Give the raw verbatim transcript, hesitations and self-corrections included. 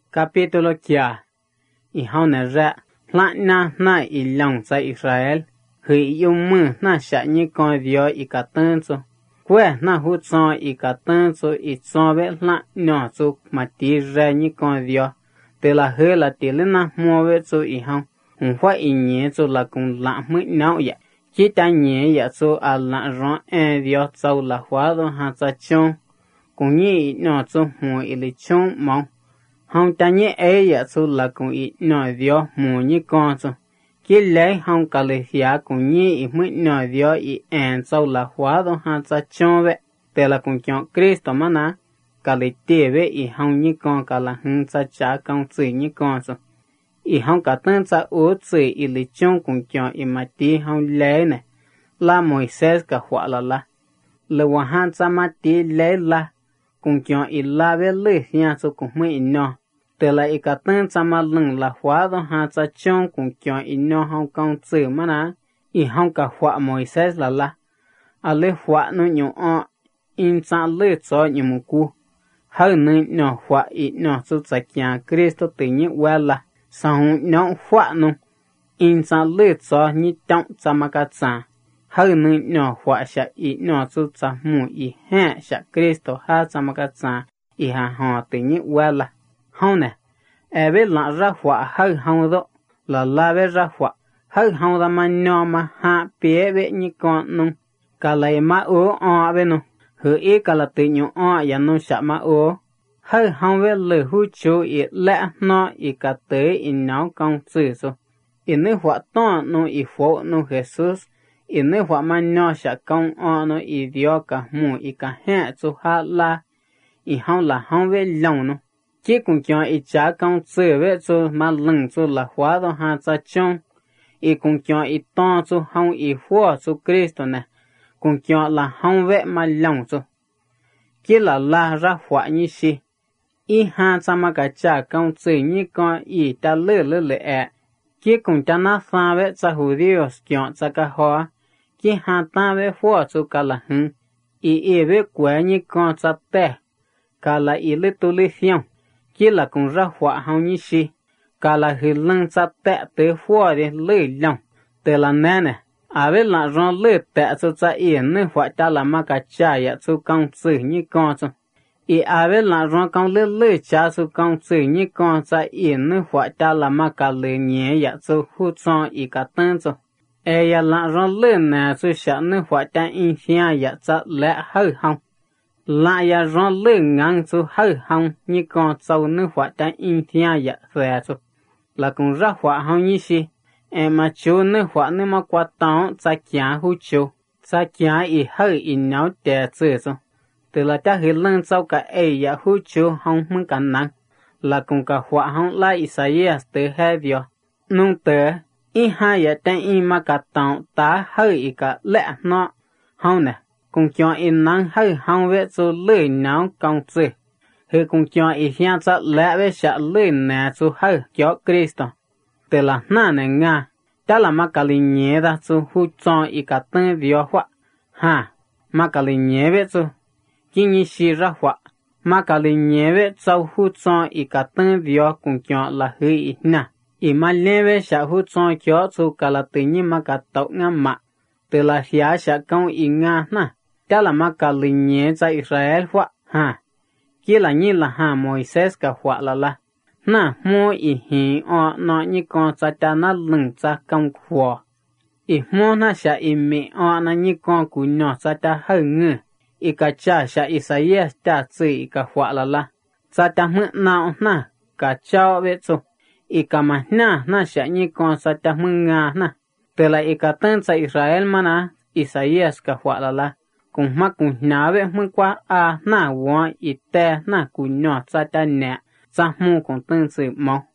capítulo kia. Y hông nè ra, lại na na y lòng sa Israel, hủy dùng mưa na xạ như con dió y cả tên số. Quê na hút so y cả tên số y so vết lại nhỏ số mà tí ra như con dió. Từ là hơi là tí lên na mua vết số y hông. Hùng phát y nhé số là cùng lạ mới nào vậy. Chỉ ta nhé vậy số à lạ rõ e dió sau là hóa đô hạ sa chông. Cũng như y nhỏ số mùa y lì chông mong. Hông ta nhé e vậy số là cùng y nhỏ dió mùa như con số. Chỉ lấy hông cả lì xía cũng như y mới nhỏ dió y en sau là hóa đô hạ sa chông vậy. Từ là cùng chọn Cristo mà ná. Cả lì tìa vậy y hông như con cả là hưng sa chá công sự như con số. Y hông cả tên sa út sự y lì chông cùng chọn y mà tí hông lấy nè. La Moisés cả họa là la. Lê hòa hàn sa mà tí lấy la. Cùng chọn y la về lì xía số cùng mới y nhỏ. Từ là y cả tên sa mà lưng là hóa đô hạ sa chông cùng chọn y nhỏ hông công sự mà ná. Y hông cả họa Moisés là la. À lê họa nó nhổ ọ. In sa lê cho nhổ mù cu. Hơi nơi nhỏ họa y nhỏ số sa kia Cristo tự nhiên qua là. Sa hông nhỏ họa nó. In sa lê cho như trọng sa mà cả sa. Hơi nơi nhỏ họa xa y nhỏ số sa mù y hẹn xa Cristo ha sa mà cả sa. Y hà hò tự nhiên qua là. Hông nè. E bế lạ ra họa hơi hông đó. Là la bế ra họa. Hơi hông ra mà nhỏ mà hạ bế bế như con nông. Cả lấy mà ố ọ bế nông. Hứa ý cả là tự nhổ ọ và nông xa mà ố. Hơi hông bế lửa hú chú y lẽ nó y cả tới y náo công sự số. Y nữ họa to nông y phổ nông Jesus. Y nữ họa mà nhỏ xa công ọ nông y dió cả mù y cả hẹn số hạ la. Y hông là hông bế lòng nông. Chỉ cũng cho y trả công sự về số mà lưng số là hóa đô hạ sa chông. Y cũng cho y to số hông y phua số Cristo nè. Cũng cho là hông vệ mà lòng số. Chỉ là la ra hóa như xí. Y hạ sa mà cả trả công sự như con y ta lơ lơ lơ ẹ. Chỉ cũng cho nó xa vệ sa hữu Dios chọn sa cả hóa. Chỉ hạ ta vệ phua số cả là hưng. Y y vệ quế như con sa tè. Cả là y lê tu lê phiông. Chỉ là cũng ra họa hông như xí. Cả là hư lưng sa tẹ tới phua đi lưỡi lòng. Từ là nè nè. À với là rong lưỡi tẹ số sa yên nơi họa ta là mà cả cha ya số công sự như con số. Y à với là rong công lưỡi lưỡi cha số công sự như con sa yên nơi họa ta là mà cả lưỡi nhẹ ya số hút son y cả tên số. E ya là rong lưỡi nè số xa nơi họa ta in xia ya sa lẽ hơi hông. Lại ya rong lưỡi ngang số hơi hông như con sâu nơi họa ta in xia ya xòe số. Là cũng ra họa hông như xí. Em mà chú nơi họa nơi mà qua tóng sa kia hú chú. Sa kia y hơi y náo tè sư số. Từ là ta hư lưng sau cả ấy ya hú chú hông mừng cả năng. Là cũng cả họa hông lại Isaias từ hai việc. Nông tớ, y hai ya tên y mà cả tóng ta hơi y cả lẽ nó. Hông nè, cũng cho y năng hơi hông vệ số lưỡi náo công sư. Hư cũng cho y hiện sa lẽ vệ xa lưỡi nè số hơi cho Cristo. Từ là nà nè ngà. Ta là mà cả lì nhé ra số hú chọn y cả tên vió họa. Ha, mà cả lì nhé vệ số. Chỉ như xì ra họa. Mà cả lì nhé vệ sau hú chọn y cả tên vió cũng chọn là hư y nà. Y mà lên vệ xa hú chọn cho số cả là tự nhiên mà cả tàu ngà mạ. Từ là xá xa công y ngà nà. Ta là mà cả lì nhé ra Israel họa. Ha, chỉ là như là ha Moisés cả họa là là. Nà mô y hì ọ nó như con sa ta nà lưng sa công khổ. Y mô nà xa y mẹ ọ nà như con cú nhỏ sa ta hơi ngư. Y cả cha xa Isaias ta sư y cả họa là là. Sa ta mượn nào nà cả cháu vệ số. Y cả mà nà nà xa như con sa ta mượn ngà nà. Từ lại y cả tên sa Israel mà nà Isaias cả họa là là. Cùng mắc cùng ná vệ mượn qua à nà võ y tè nà cú nhỏ sa ta nè. Sa mô cũng tên sự mong.